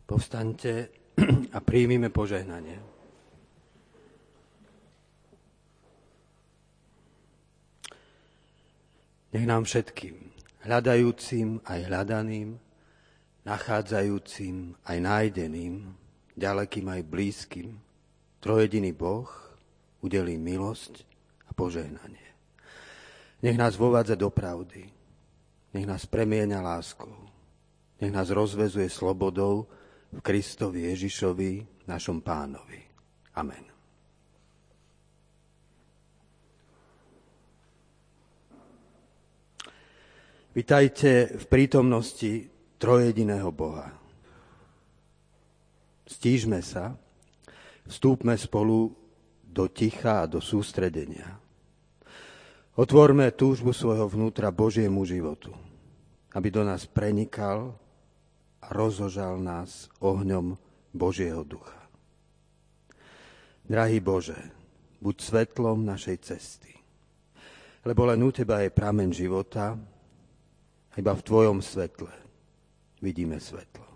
Povstaňte a príjmime požehnanie. Nech nám všetkým, hľadajúcim aj hľadaným, nachádzajúcim aj nájdeným, ďalekým aj blízkym, trojediný Boh udelí milosť a požehnanie. Nech nás vovádza do pravdy, nech nás premieňa láskou, nech nás rozväzuje slobodou v Kristovi Ježišovi, našom Pánovi. Amen. Vitajte v prítomnosti trojjediného Boha. Stížme sa, vstúpme spolu do ticha a do sústredenia. Otvorme túžbu svojho vnútra Božiemu životu, aby do nás prenikal a rozožal nás ohňom Božieho ducha. Drahý Bože, buď svetlom našej cesty, lebo len u Teba je prameň života, a iba v Tvojom svetle vidíme svetlo.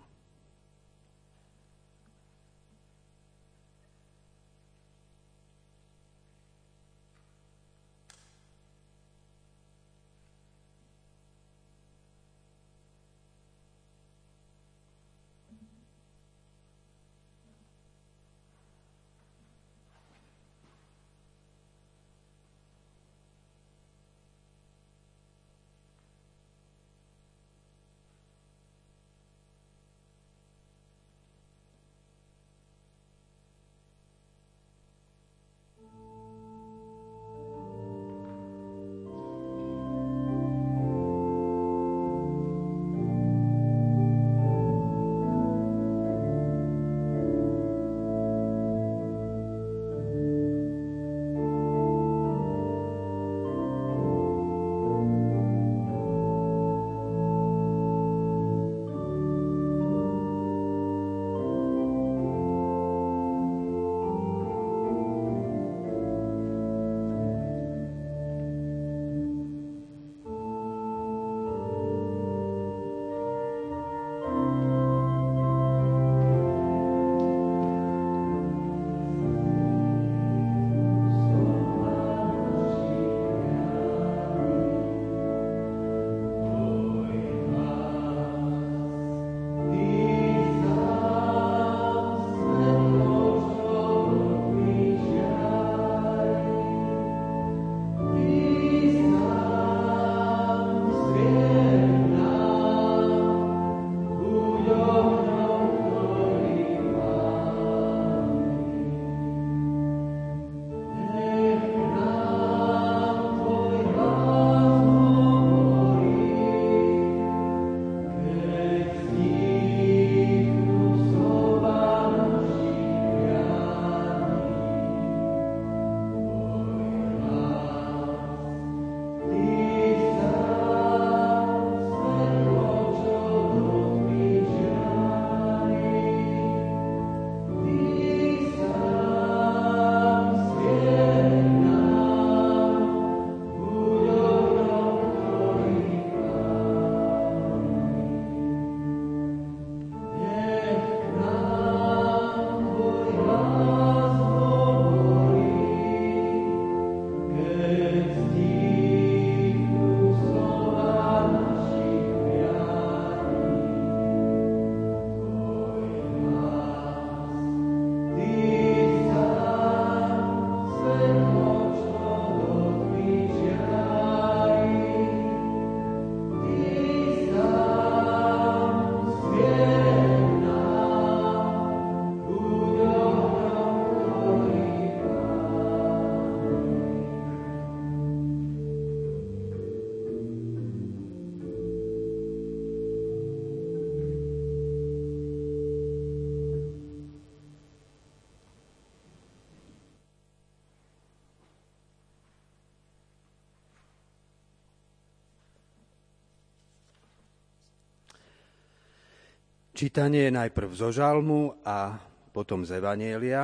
Čítanie je najprv zo žalmu a potom z Evanjelia.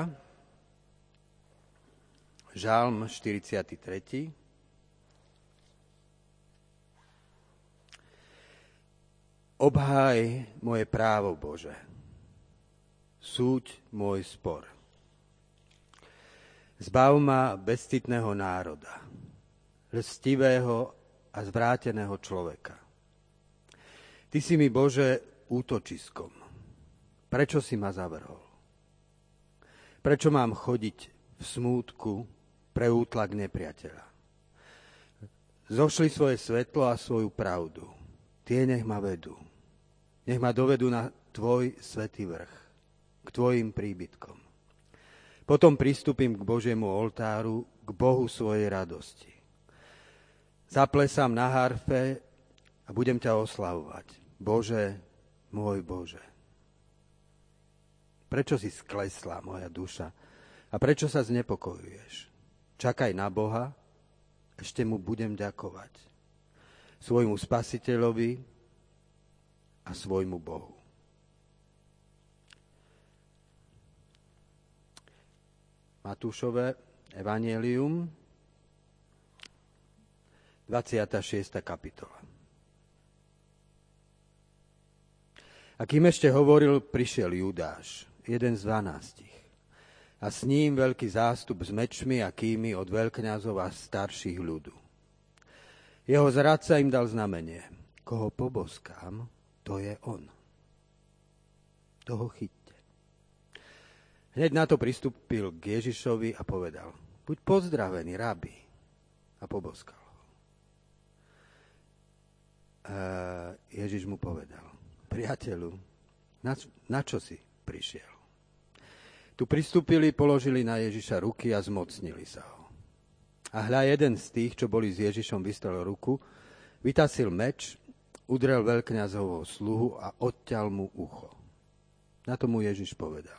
Žalm 43. Obháj moje právo, Bože. súď môj spor. Zbav ma bezcitného národa, lstivého a zvráteného človeka. Ty si mi, Bože, útočiskom. Prečo si ma zavrhol? Prečo mám chodiť v smútku pre útlak nepriateľa? Zošli svoje svetlo a svoju pravdu. Tie nech ma vedú. Nech ma dovedú na tvoj svätý vrch, k tvojim príbytkom. Potom pristúpim k Božiemu oltáru, k Bohu svojej radosti. Zaplesám na harfe a budem ťa oslavovať. Bože, môj Bože. Prečo si sklesla, moja duša? A prečo sa znepokojuješ? Čakaj na Boha, ešte mu budem ďakovať. Svojmu Spasiteľovi a svojmu Bohu. Matúšové evanjelium, 26. kapitola. A kým ešte hovoril, prišiel Judáš, jeden z 12. A s ním veľký zástup s mečmi a kými od veľkňazov a starších ľudu. Jeho zradca im dal znamenie. Koho poboskám, to je on. Toho chyťte. Hneď na to pristúpil k Ježišovi a povedal: Buď pozdravený, rabi. A poboskal ho. Ježiš mu povedal: Priateľu, na čo si prišiel? Tu pristúpili, položili na Ježiša ruky a zmocnili sa ho. A hľa, jeden z tých, čo boli s Ježišom, vystrel ruku, vytasil meč, udrel veľkňazovho sluhu a odťal mu ucho. Na to mu Ježiš povedal: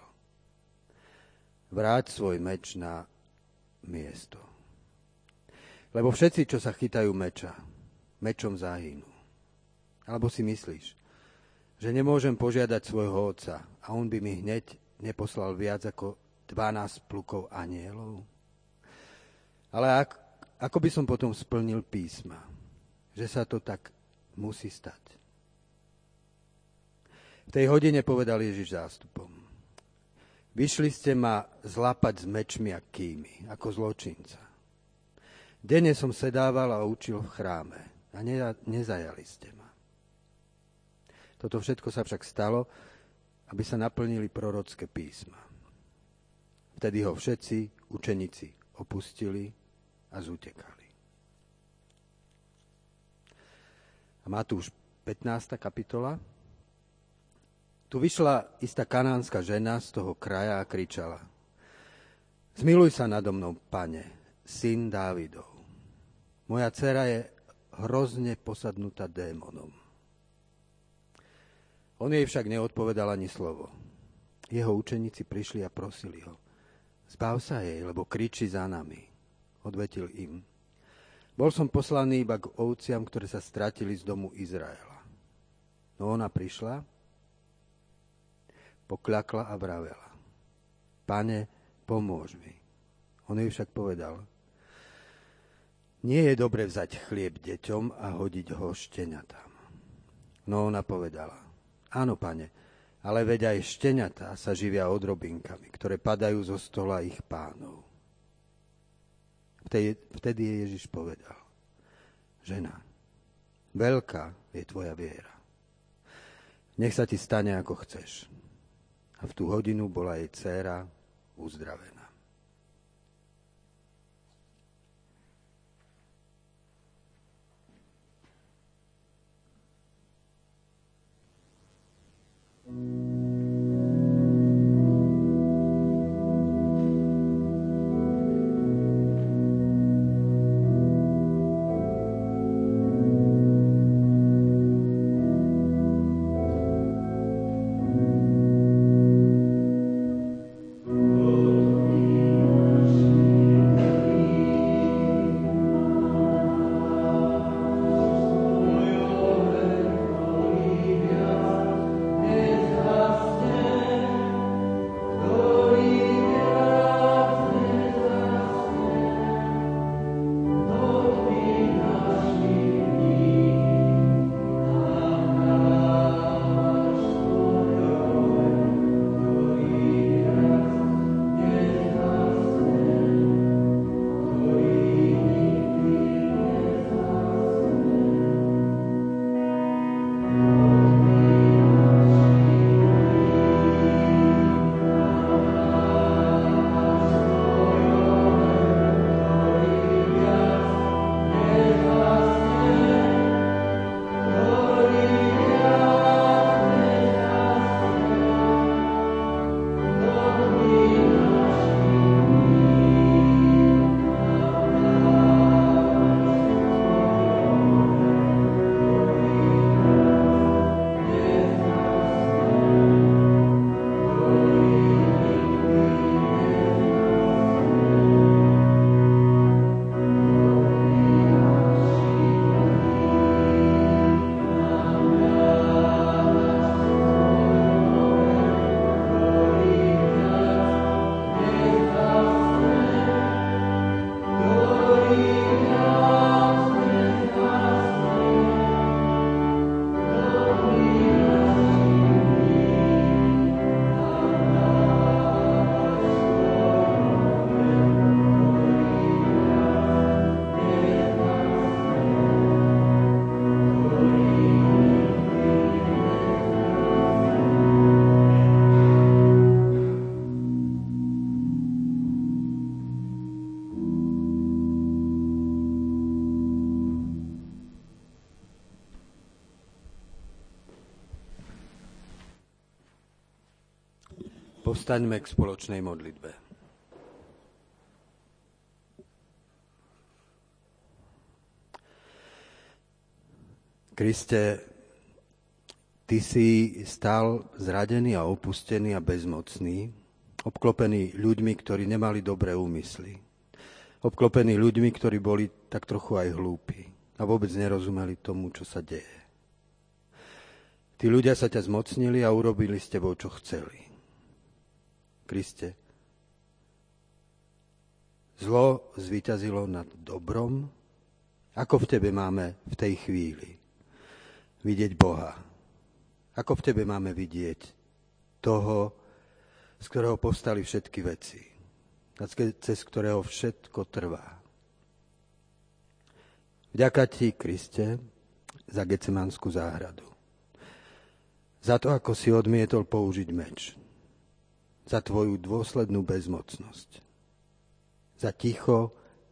Vráť svoj meč na miesto. Lebo všetci, čo sa chytajú meča, mečom zahynú. Alebo si myslíš, že nemôžem požiadať svojho otca a on by mi hneď neposlal viac ako 12 plukov anjelov? Ale ako by som potom splnil písma, že sa to tak musí stať? V tej hodine povedal Ježiš zástupom: Vyšli ste ma zlapať s mečmi a kými, ako zločinca. Denne som sedával a učil v chráme a nezajali ste ma. Toto všetko sa však stalo, aby sa naplnili prorocké písma. Vtedy ho všetci učeníci opustili a zutekali. A Matúš 15. kapitola. Tu vyšla istá kanánska žena z toho kraja a kričala: Zmiluj sa nado mnou, Pane, syn Dávidov. Moja dcera je hrozne posadnutá démonom. On jej však neodpovedal ani slovo. Jeho učeníci prišli a prosili ho: Zbav sa jej, lebo kričí za nami. Odvetil im: Bol som poslaný iba k ovciam, ktoré sa stratili z domu Izraela. No ona prišla, pokľakla a vravela: Pane, pomôž mi. On jej však povedal: Nie je dobre vzať chlieb deťom a hodiť ho šteniatám. No ona povedala: Áno, Pane, ale veď aj šteniatá sa živia odrobinkami, ktoré padajú zo stola ich pánov. Vtedy Ježiš povedal: Žena, veľká je tvoja viera. Nech sa ti stane, ako chceš. A v tú hodinu bola jej dcéra uzdravená. Povstaňme k spoločnej modlitbe. Kriste, Ty si stál zradený a opustený a bezmocný, obklopený ľuďmi, ktorí nemali dobré úmysly. Obklopený ľuďmi, ktorí boli tak trochu aj hlúpi a vôbec nerozumeli tomu, čo sa deje. Tí ľudia sa ťa zmocnili a urobili s tebou, čo chceli. Kriste, zlo zvíťazilo nad dobrom? Ako v tebe máme v tej chvíli vidieť Boha? Ako v tebe máme vidieť toho, z ktorého povstali všetky veci, cez ktorého všetko trvá? Vďaka ti, Kriste, za Getsemanskú záhradu. Za to, ako si odmietol použiť meč. Za tvoju dôslednú bezmocnosť. Za ticho,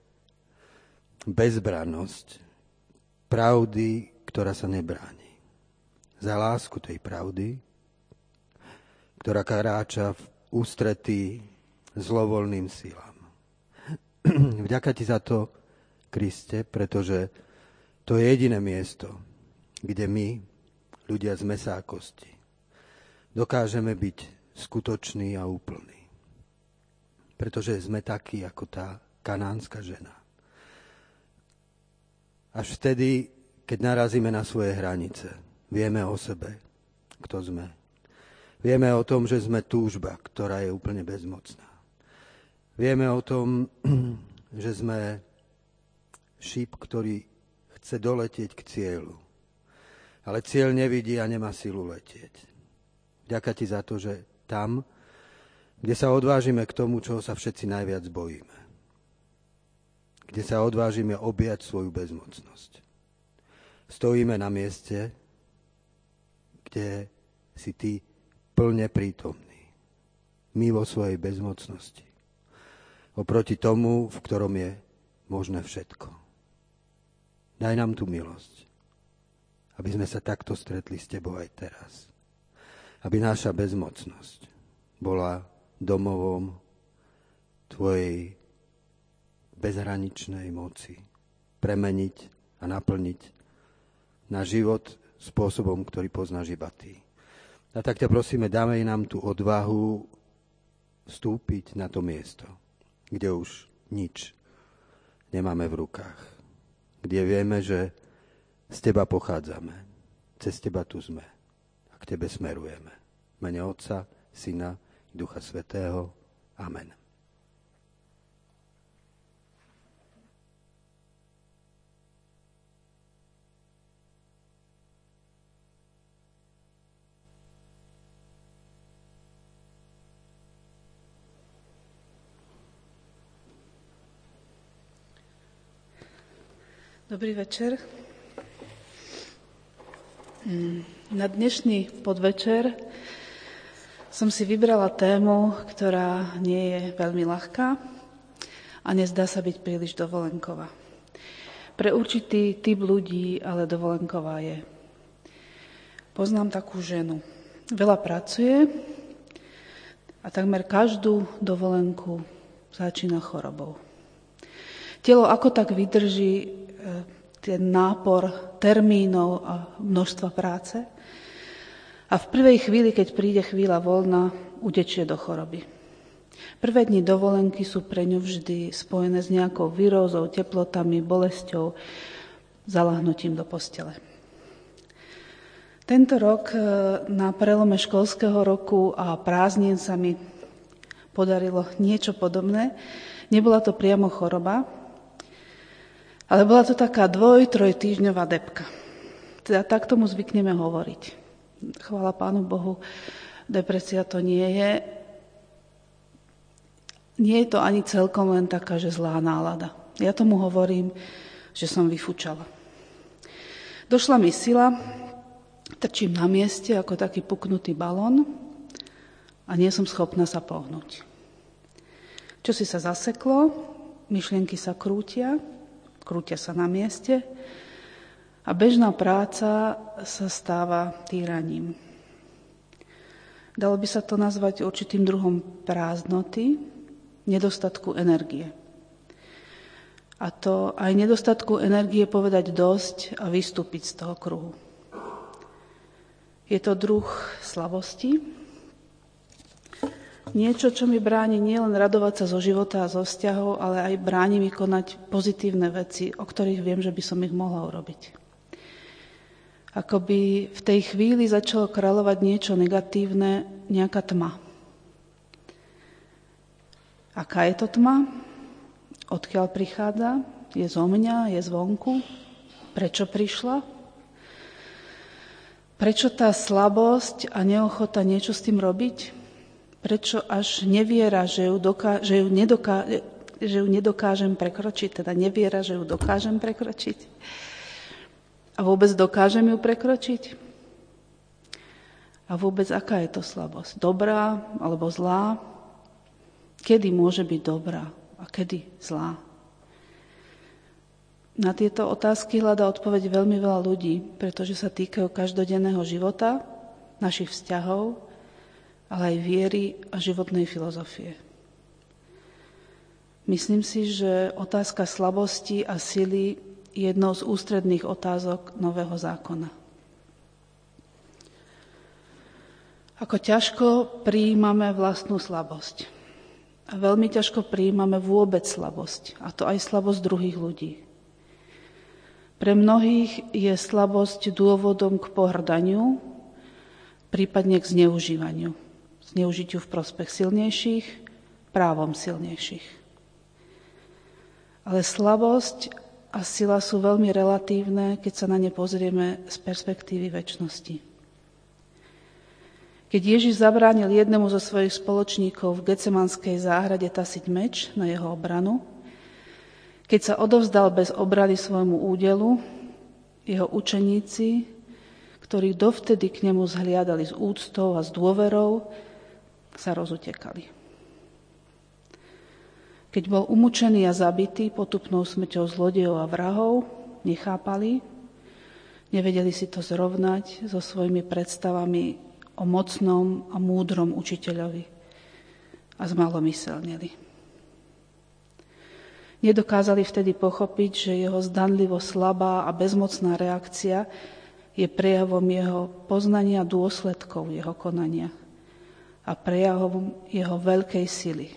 bezbrannosť pravdy, ktorá sa nebráni. Za lásku tej pravdy, ktorá kráča v ústretí zlovoľným silám. Vďaka ti za to, Kriste, pretože to je jediné miesto, kde my, ľudia z mesa a kosti, dokážeme byť skutočný a úplný. Pretože sme takí ako tá kanánska žena. Až vtedy, keď narazíme na svoje hranice, vieme o sebe, kto sme. Vieme o tom, že sme túžba, ktorá je úplne bezmocná. Vieme o tom, že sme šíp, ktorý chce doletieť k cieľu. Ale cieľ nevidí a nemá silu letieť. Ďakujem ti za to, že tam, kde sa odvážime k tomu, čoho sa všetci najviac bojíme. Kde sa odvážime objať svoju bezmocnosť. Stojíme na mieste, kde si ty plne prítomný. My vo svojej bezmocnosti. Oproti tomu, v ktorom je možné všetko. Daj nám tú milosť, aby sme sa takto stretli s tebou aj teraz. Aby naša bezmocnosť bola domovom tvojej bezhraničnej moci premeniť a naplniť na život spôsobom, ktorý poznáš iba ty. A tak ťa prosíme, dáme nám tú odvahu vstúpiť na to miesto, kde už nič nemáme v rukách. Kde vieme, že z teba pochádzame, cez teba tu sme a k tebe smerujeme. V mene Otca, Syna i Ducha Svätého. Amen. Dobrý večer. Na dnešný podvečer som si vybrala tému, ktorá nie je veľmi ľahká a nezdá sa byť príliš dovolenková. Pre určitý typ ľudí ale dovolenková je. Poznám takú ženu. Veľa pracuje a takmer každú dovolenku začína chorobou. Telo ako tak vydrží ten nápor termínov a množstva práce a v prvej chvíli, keď príde chvíľa voľna, utečie do choroby. Prvé dni dovolenky sú pre ňu vždy spojené s nejakou virózou, teplotami, bolesťou, zalahnutím do postele. Tento rok na prelome školského roku a prázdnin sa mi podarilo niečo podobné. Nebola to priamo choroba, ale bola to taká 2-3 týždňová depka. Teda tak tomu zvykneme hovoriť. Chvála Pánu Bohu, depresia to nie je. Nie je to ani celkom len taká, že zlá nálada. Ja tomu hovorím, že som vyfúčala. Došla mi sila, trčím na mieste ako taký puknutý balón a nie som schopná sa pohnúť. Čo si sa zaseklo, myšlienky sa krútia sa na mieste a bežná práca sa stáva týraním. Dalo by sa to nazvať určitým druhom prázdnoty, nedostatku energie. A to aj nedostatku energie povedať dosť a vystúpiť z toho kruhu. Je to druh slabosti, niečo, čo mi bráni nielen radovať sa zo života a zo vzťahov, ale aj bráni mi konať pozitívne veci, o ktorých viem, že by som ich mohla urobiť. Ako by v tej chvíli začalo kráľovať niečo negatívne, nejaká tma. Aká je to tma? Odkiaľ prichádza? Je zo mňa? Je zvonku? Prečo prišla? Prečo tá slabosť a neochota niečo s tým robiť? Prečo až neviera, že ju nedokážem prekročiť? Teda neviera, že ju dokážem prekročiť? A vôbec dokážem ju prekročiť? A vôbec aká je to slabosť? Dobrá alebo zlá? Kedy môže byť dobrá a kedy zlá? Na tieto otázky hľadá odpoveď veľmi veľa ľudí, pretože sa týkajú každodenného života, našich vzťahov, ale aj viery a životnej filozofie. Myslím si, že otázka slabosti a sily je jednou z ústredných otázok Nového zákona. Ako ťažko prijímame vlastnú slabosť. A veľmi ťažko prijímame vôbec slabosť, a to aj slabosť druhých ľudí. Pre mnohých je slabosť dôvodom k pohrdaniu, prípadne k zneužívaniu. Zneužitiu v prospech silnejších, právom silnejších. Ale slabosť a sila sú veľmi relatívne, keď sa na ne pozrieme z perspektívy večnosti. Keď Ježiš zabránil jednému zo svojich spoločníkov v Getsemanskej záhrade tasiť meč na jeho obranu, keď sa odovzdal bez obrany svojmu údelu, jeho učeníci, ktorí dovtedy k nemu zhliadali s úctou a s dôverou, sa rozutekali. Keď bol umučený a zabitý potupnou smrťou zlodejov a vrahov, nechápali, nevedeli si to zrovnať so svojimi predstavami o mocnom a múdrom učiteľovi a zmalomyselnili. Nedokázali vtedy pochopiť, že jeho zdanlivo slabá a bezmocná reakcia je prejavom jeho poznania dôsledkov jeho konania a prejavom jeho veľkej sily.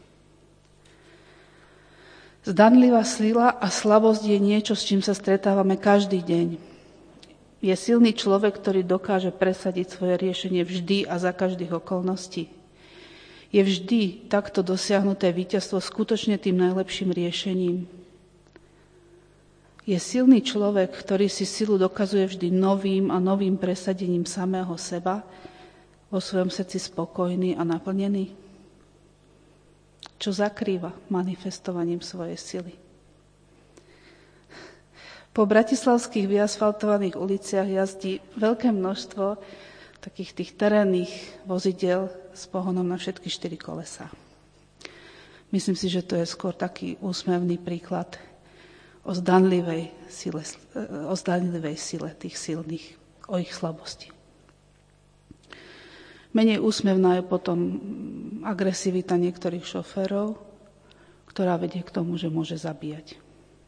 Zdanlivá sila a slabosť je niečo, s čím sa stretávame každý deň. Je silný človek, ktorý dokáže presadiť svoje riešenie vždy a za každých okolností. Je vždy takto dosiahnuté víťazstvo skutočne tým najlepším riešením. Je silný človek, ktorý si silu dokazuje vždy novým a novým presadením samého seba, vo svojom srdci spokojný a naplnený? Čo zakrýva manifestovaním svojej sily? Po bratislavských vyasfaltovaných uliciach jazdí veľké množstvo takých tých terénnych vozidel s pohonom na všetky 4 kolesá. Myslím si, že to je skôr taký úsmevný príklad o zdanlivej sile tých silných, o ich slabosti. Menej úsmevná je potom agresivita niektorých šoférov, ktorá vedie k tomu, že môže zabíjať.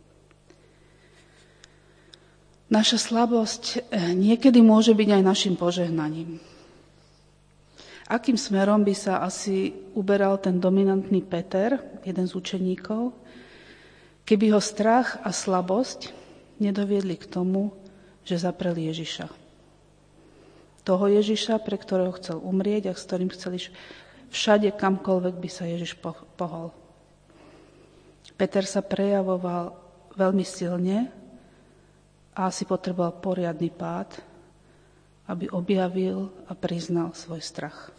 Naša slabosť niekedy môže byť aj našim požehnaním. Akým smerom by sa asi uberal ten dominantný Peter, jeden z učeníkov, keby ho strach a slabosť nedoviedli k tomu, že zapreli Ježiša. Toho Ježiša, pre ktorého chcel umrieť a s ktorým chcel ísť všade, kamkoľvek by sa Ježiš pohol. Peter sa prejavoval veľmi silne a asi potreboval poriadny pád, aby objavil a priznal svoj strach.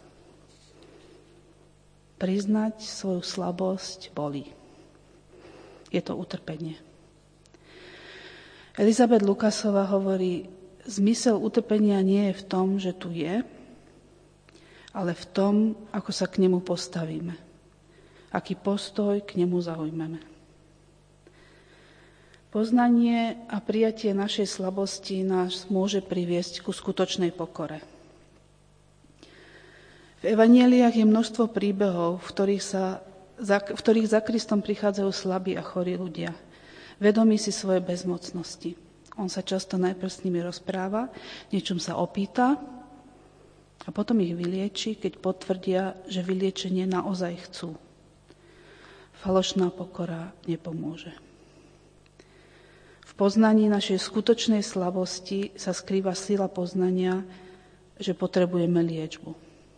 Priznať svoju slabosť bolí. Je to utrpenie. Elizabeth Lukasová hovorí, zmysel utrpenia nie je v tom, že tu je, ale v tom, ako sa k nemu postavíme. Aký postoj k nemu zaujmeme. Poznanie a prijatie našej slabosti nás môže priviesť ku skutočnej pokore. V evanjeliách je množstvo príbehov, v ktorých za Kristom prichádzajú slabí a chorí ľudia, vedomí si svoje bezmocnosti. On sa často najprv s nimi rozpráva, niečom sa opýta a potom ich vylieči, keď potvrdia, že vyliečenie naozaj chcú. Falošná pokora nepomôže. V poznaní našej skutočnej slabosti sa skrýva sila poznania, že potrebujeme liečbu.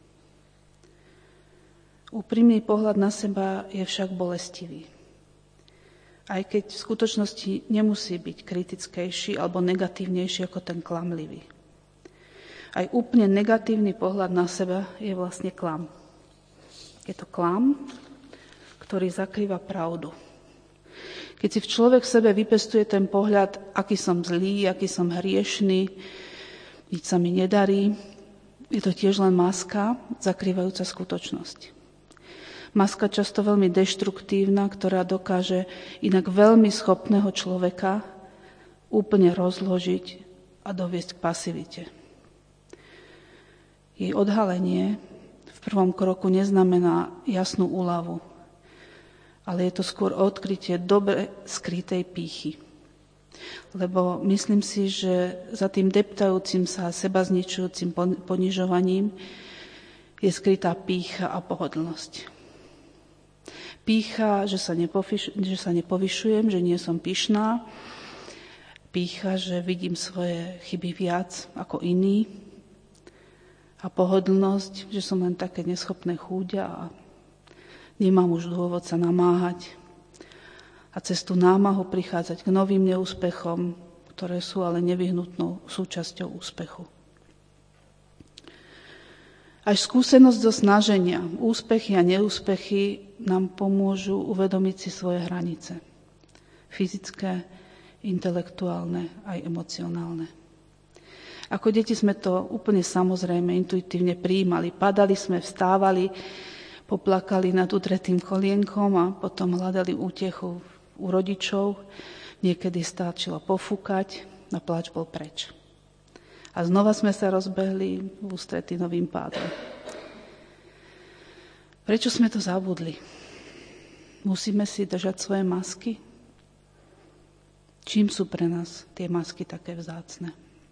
Úprimný pohľad na seba je však bolestivý. Aj keď v skutočnosti nemusí byť kritickejší alebo negatívnejší ako ten klamlivý. Aj úplne negatívny pohľad na seba je vlastne klam. Je to klam, ktorý zakrýva pravdu. Keď si človek v sebe vypestuje ten pohľad, aký som zlý, aký som hriešný, nič sa mi nedarí, je to tiež len maska zakrývajúca skutočnosť. Maska často veľmi deštruktívna, ktorá dokáže inak veľmi schopného človeka úplne rozložiť a doviesť k pasivite. Jej odhalenie v prvom kroku neznamená jasnú úľavu, ale je to skôr odkrytie dobre skrytej pýchy. Lebo myslím si, že za tým deptajúcim sa seba zničujúcim ponižovaním je skrytá pýcha a pohodlnosť. Pýcha, že sa nepovyšujem, že nie som pyšná. Pýcha, že vidím svoje chyby viac ako iní. A pohodlnosť, že som len také neschopné chúďa a nemám už dôvod sa namáhať. A cez tú námahu prichádzať k novým neúspechom, ktoré sú ale nevyhnutnou súčasťou úspechu. Až skúsenosť zo snaženia, úspechy a neúspechy nám pomôžu uvedomiť si svoje hranice. Fyzické, intelektuálne aj emocionálne. Ako deti sme to úplne samozrejme, intuitívne prijímali. Padali sme, vstávali, poplakali nad utretým kolienkom a potom hľadali útechu u rodičov. Niekedy stačilo pofúkať a pláč bol preč. A znova sme sa rozbehli v ústretí novým pádom. Prečo sme to zabudli? Musíme si držať svoje masky? Čím sú pre nás tie masky také vzácne?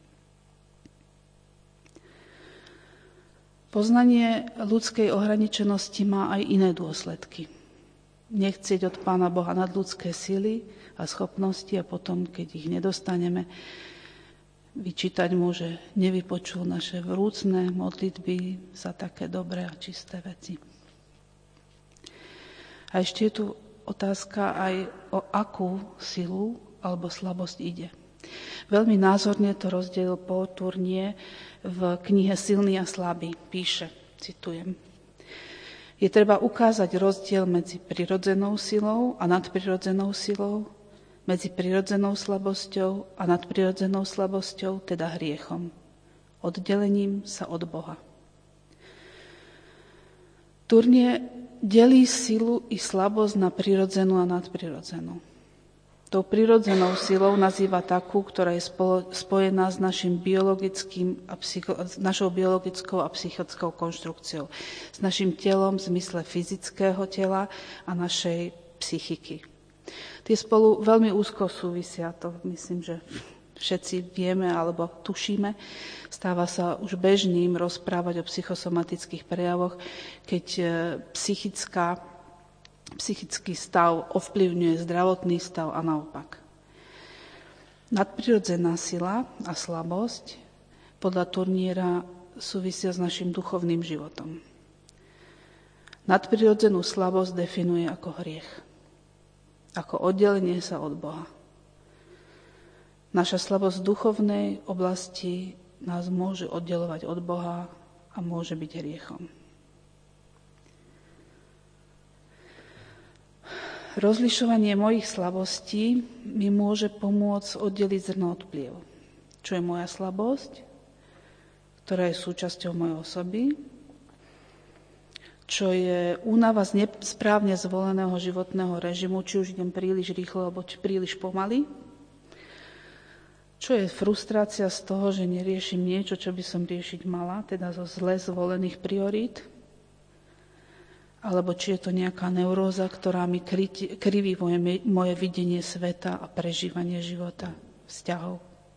Poznanie ľudskej ohraničenosti má aj iné dôsledky. Nechcieť od Pána Boha nadľudské sily a schopnosti a potom, keď ich nedostaneme, vyčítať mu, že nevypočul naše vrúcne modlitby za také dobré a čisté veci. A ešte je tu otázka aj o akú silu alebo slabosť ide. Veľmi názorne to rozdelil Paul Tournier v knihe Silný a slabý. Píše, citujem: Je treba ukázať rozdiel medzi prirodzenou silou a nadprirodzenou silou, medzi prirodzenou slabosťou a nadprirodzenou slabosťou, teda hriechom, oddelením sa od Boha. Tournier delí silu i slabosť na prirodzenú a nadprirodzenú. Tou prirodzenou silou nazýva takú, ktorá je spojená s našou biologickou a psychickou konštrukciou, s našim telom v zmysle fyzického tela a našej psychiky. Tie spolu veľmi úzko súvisia, to myslím, že všetci vieme alebo tušíme. Stáva sa už bežným rozprávať o psychosomatických prejavoch, keď psychický stav ovplyvňuje zdravotný stav a naopak. Nadprirodzená sila a slabosť podľa Tourniera súvisia s našim duchovným životom. Nadprirodzenú slabosť definuje ako hriech, ako oddelenie sa od Boha. Naša slabosť v duchovnej oblasti nás môže oddelovať od Boha a môže byť hriechom. Rozlišovanie mojich slabostí mi môže pomôcť oddeliť zrno od pliev. Čo je moja slabosť, ktorá je súčasťou mojej osoby, čo je únava z nesprávne zvoleného životného režimu, či už idem príliš rýchlo, alebo príliš pomaly, čo je frustrácia z toho, že neriešim niečo, čo by som riešiť mala, teda zo zle zvolených priorít, alebo či je to nejaká neuróza, ktorá mi kriví moje videnie sveta a prežívanie života, vzťahov.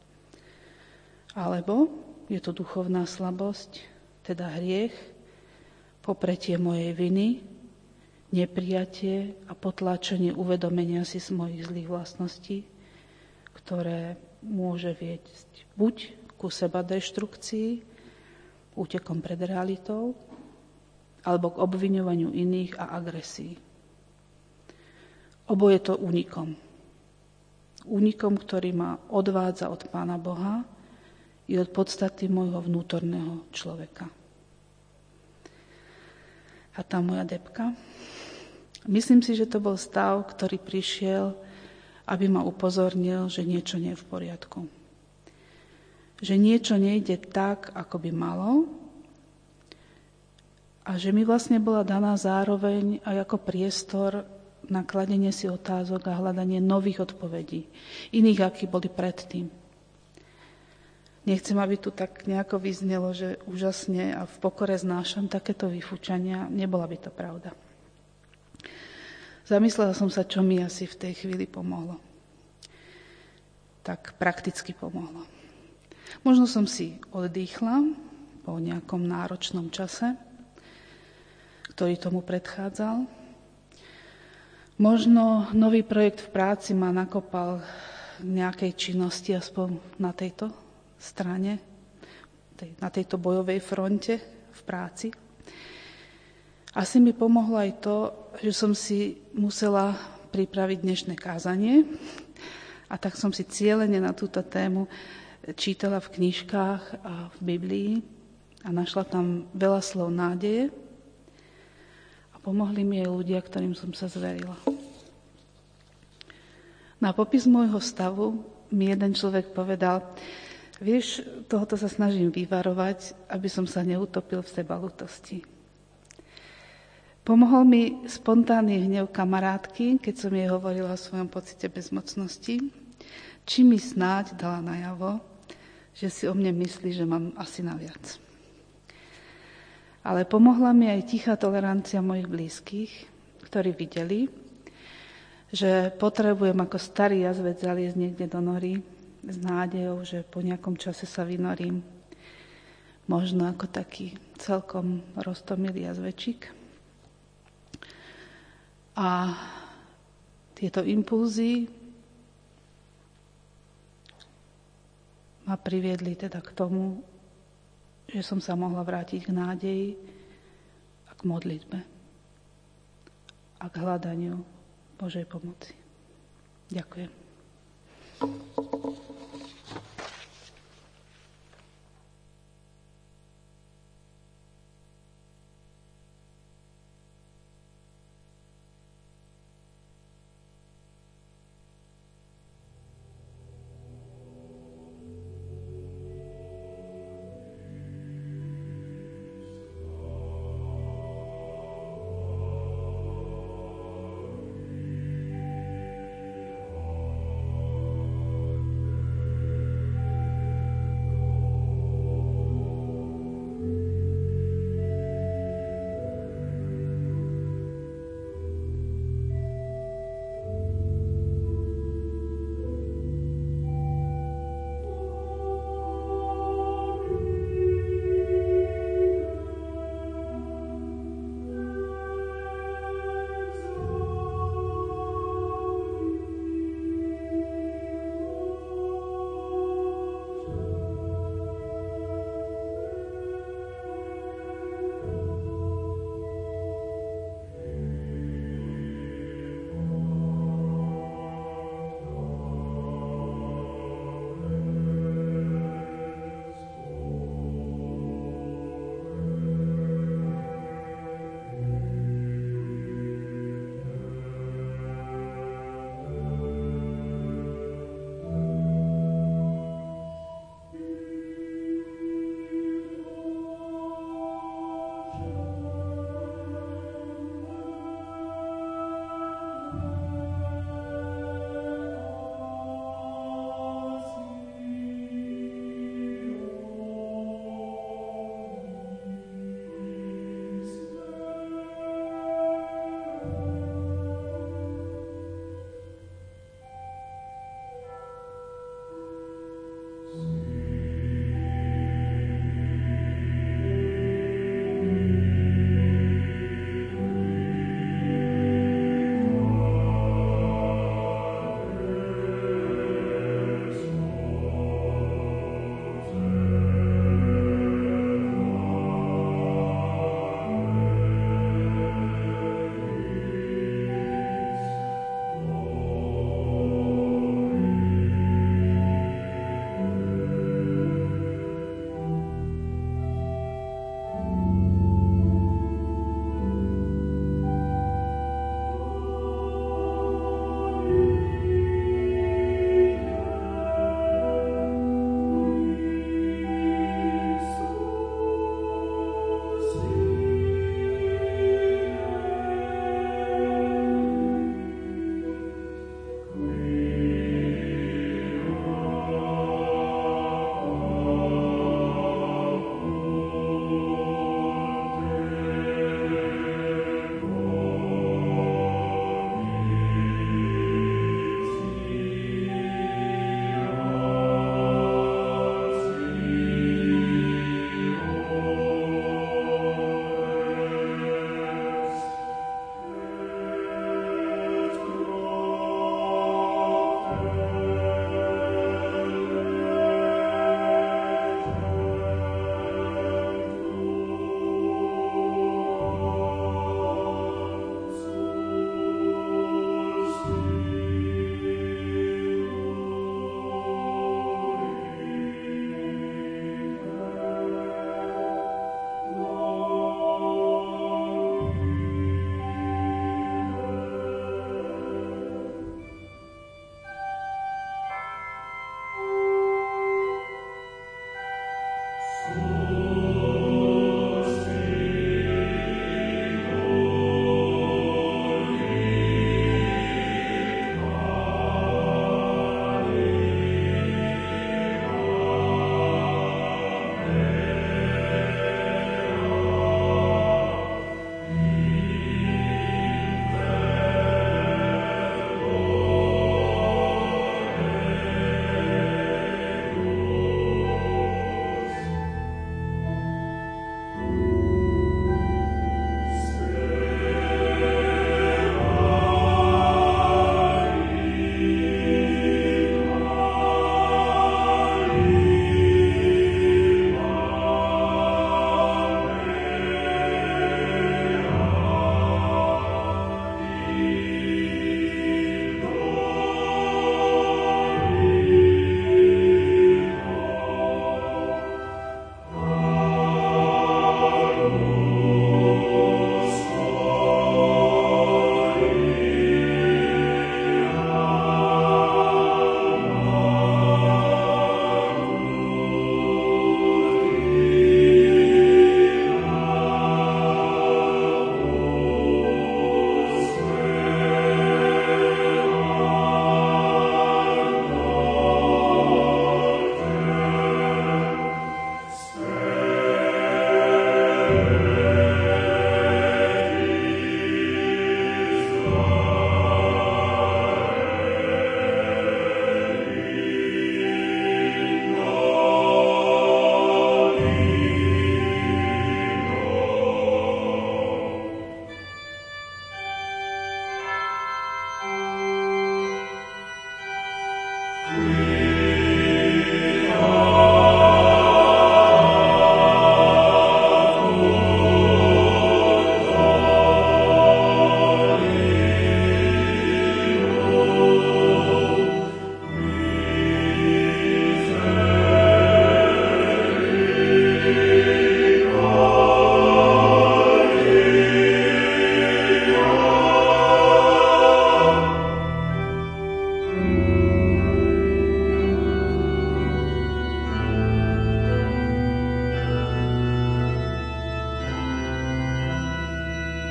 Alebo je to duchovná slabosť, teda hriech, popretie mojej viny, neprijatie a potláčanie uvedomenia si z mojich zlých vlastností, ktoré môže viesť buď ku sebadeštrukcii, útekom pred realitou, alebo k obviňovaniu iných a agresii. Oboje to únikom. Únikom, ktorý ma odvádza od Pána Boha i od podstaty môjho vnútorného človeka. A tá moja debka. Myslím si, že to bol stav, ktorý prišiel, aby ma upozornil, že niečo nie je v poriadku. Že niečo nejde tak, ako by malo, a že mi vlastne bola daná zároveň aj ako priestor na kladenie si otázok a hľadanie nových odpovedí, iných, akí boli predtým. Nechcem, aby tu tak nejako vyznelo, že úžasne a v pokore znášam takéto vyfúčania. Nebola by to pravda. Zamyslela som sa, čo mi asi v tej chvíli pomohlo. Tak prakticky pomohlo. Možno som si oddychla po nejakom náročnom čase, ktorý tomu predchádzal. Možno nový projekt v práci ma nakopal k nejakej činnosti, aspoň na tejto strane, na tejto bojovej fronte v práci. Asi mi pomohlo aj to, že som si musela pripraviť dnešné kázanie a tak som si cielene na túto tému čítala v knižkách a v Biblii a našla tam veľa slov nádeje. Pomohli mi aj ľudia, ktorým som sa zverila. Na popis môjho stavu mi jeden človek povedal, vieš, tohoto sa snažím vyvarovať, aby som sa neutopil v sebalutosti. Pomohol mi spontánny hnev kamarátky, keď som jej hovorila o svojom pocite bezmocnosti, či mi snáď dala najavo, že si o mne myslí, že mám asi naviac. Ale pomohla mi aj tichá tolerancia mojich blízkych, ktorí videli, že potrebujem ako starý jazvec zaliesť niekde do nory s nádejou, že po nejakom čase sa vynorím. Možno ako taký celkom roztomilý jazvečík. A tieto impulzy ma priviedli teda k tomu, že som sa mohla vrátiť k nádeji a k modlitbe a k hľadaniu Božej pomoci. Ďakujem.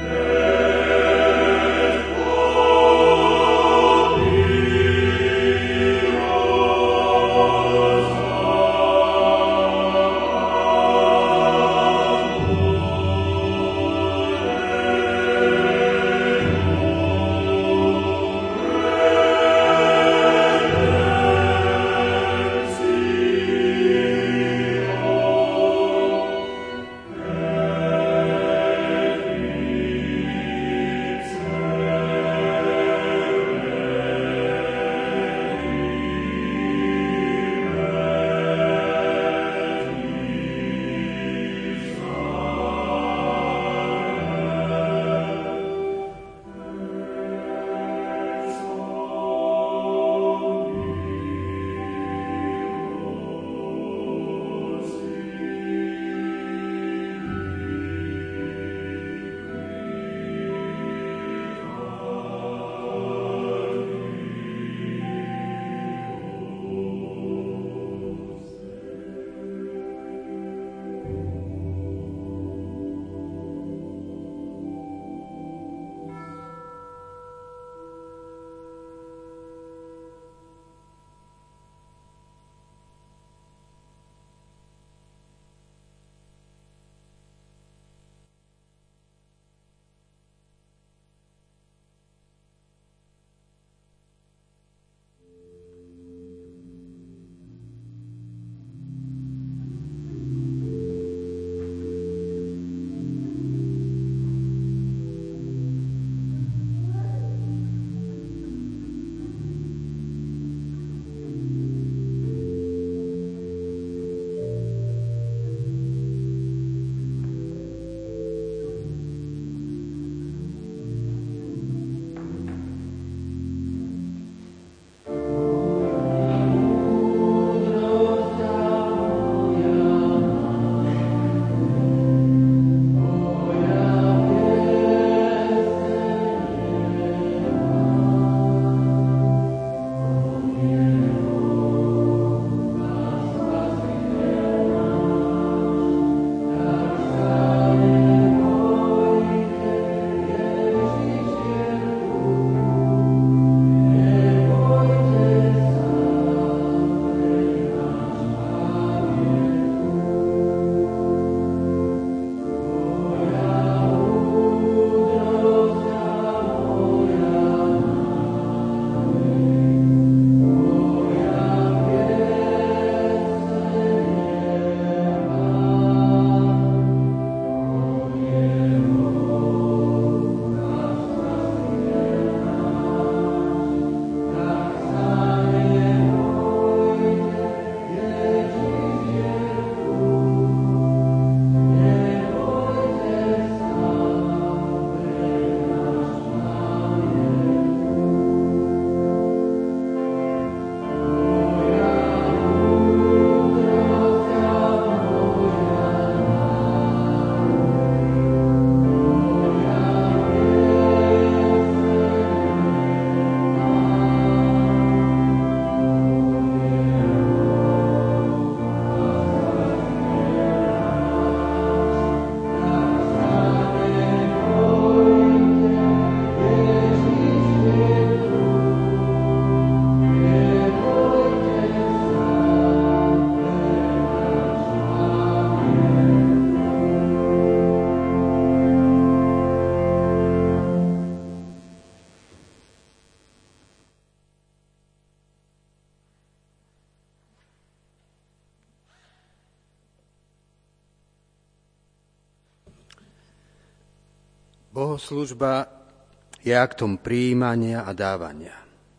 Bohoslužba je aktom prijímania a dávania.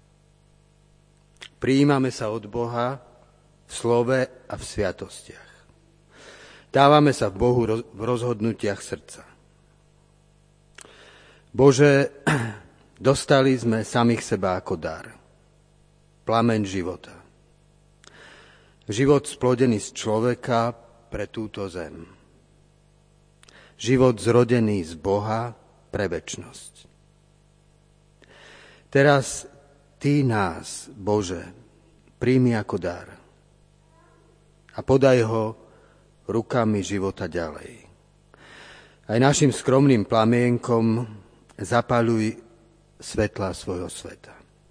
Prijímame sa od Boha v slove a v sviatostiach. Dávame sa v Bohu v rozhodnutiach srdca. Bože, dostali sme samých seba ako dar. Plameň života. Život splodený z človeka pre túto zem. Život zrodený z Boha pre večnosť. Teraz Ty nás, Bože, príjmi ako dar a podaj ho rukami života ďalej. Aj našim skromným plamienkom zapaľuj svetla svojho sveta.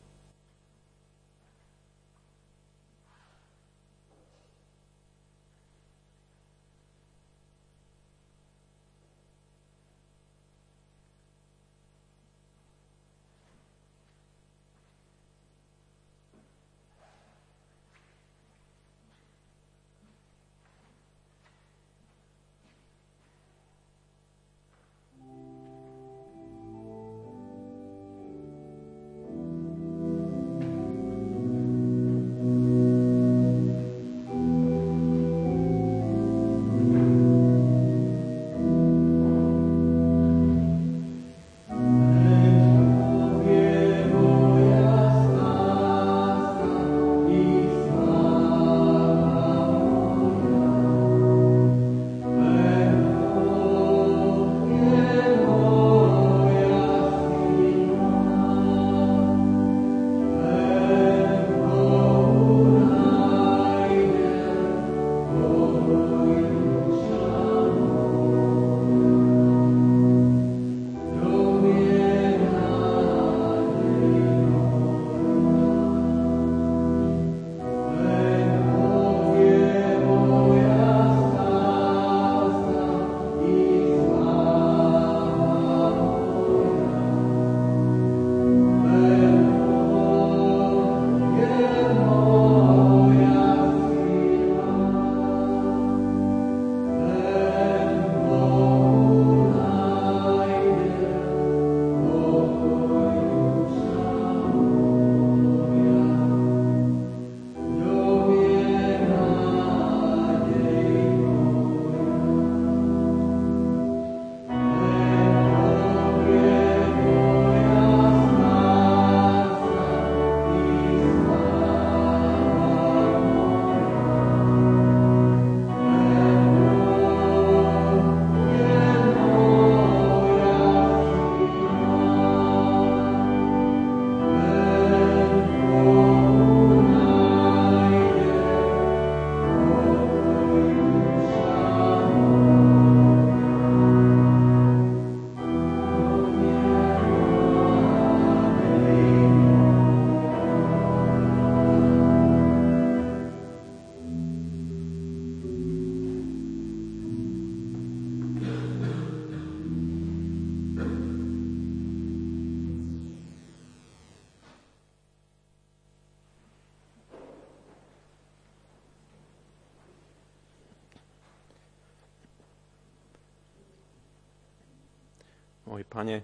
Môj Pane,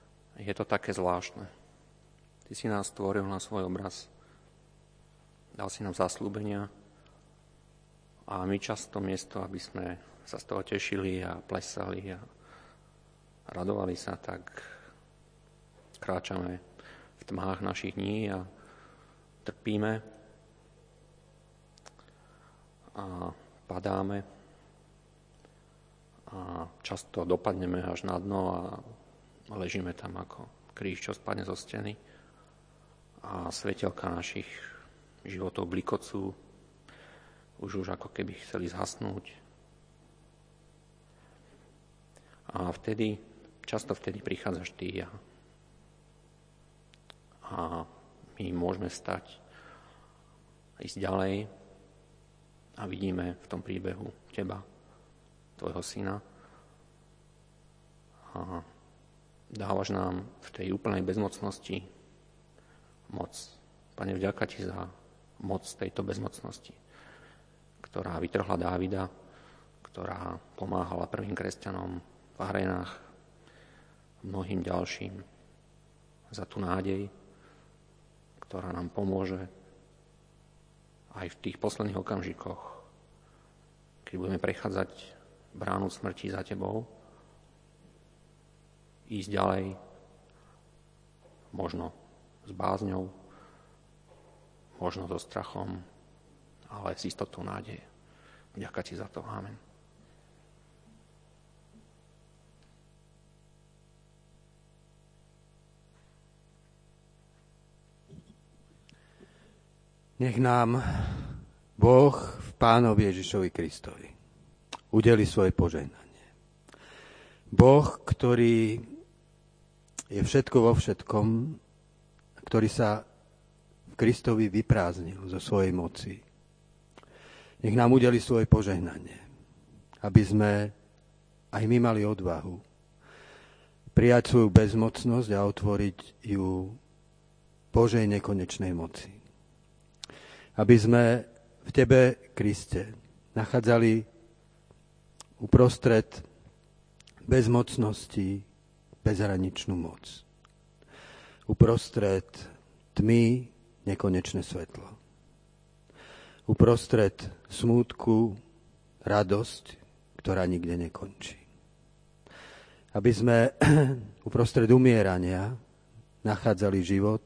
je to také zvláštne. Ty si nás stvoril na svoj obraz. Dal si nám zasľúbenia a my často miesto, aby sme sa z toho tešili a plesali a radovali sa, tak kráčame v tmách našich dní a trpíme a padáme a často dopadneme až na dno a ležíme tam ako kríž, čo spadne zo steny a svetelka našich životov blikocú už ako keby chceli zhasnúť. A často vtedy prichádzaš ty a my môžeme stať a ísť ďalej a vidíme v tom príbehu teba, tvojho syna a dávaš nám v tej úplnej bezmocnosti moc. Pane, vďaka ti za moc tejto bezmocnosti, ktorá vytrhla Dávida, ktorá pomáhala prvým kresťanom v arénach, mnohým ďalším, za tú nádej, ktorá nám pomôže aj v tých posledných okamžikoch, keď budeme prechádzať bránu smrti za tebou, ísť ďalej, možno s bázňou, možno so strachom, ale s istotou nádeje. Vďaka ti za to. Amen. Nech nám Boh v Pánovi Ježišovi Kristovi udeli svoje požehnanie. Boh, ktorý je všetko vo všetkom, ktorý sa v Kristovi vyprázdnil zo svojej moci. Nech nám udeli svoje požehnanie, aby sme aj my mali odvahu prijať svoju bezmocnosť a otvoriť ju Božej nekonečnej moci. Aby sme v Tebe, Kriste, nachádzali uprostred bezmocnosti bezhraničnú moc. Uprostred tmy nekonečné svetlo. Uprostred smútku radosť, ktorá nikde nekončí. Aby sme uprostred umierania nachádzali život,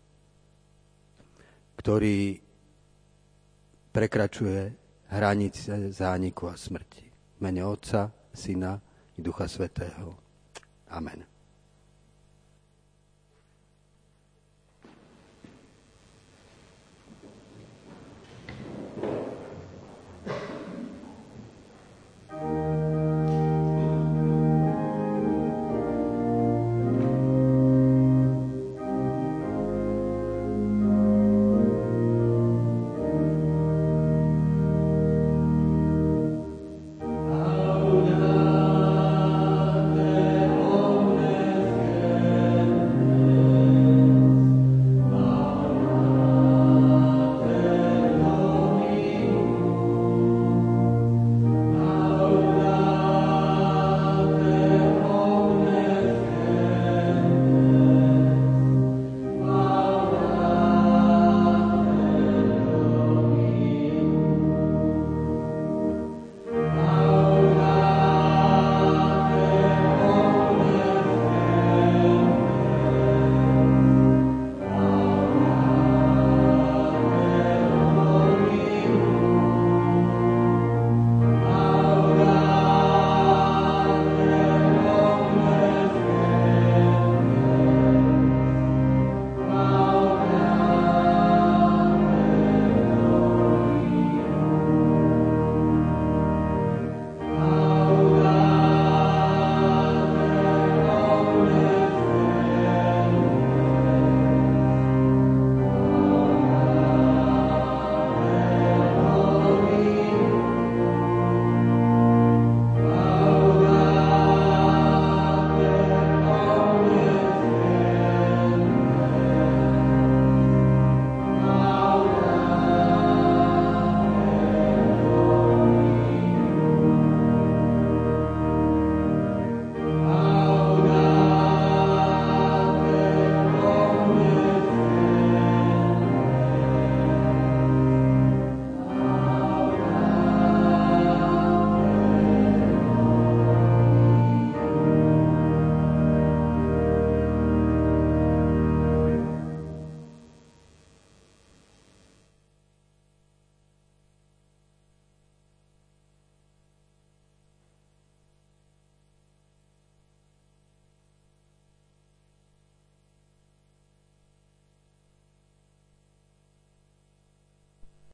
ktorý prekračuje hranice zániku a smrti. V mene Otca, Syna i Ducha Svätého. Amen.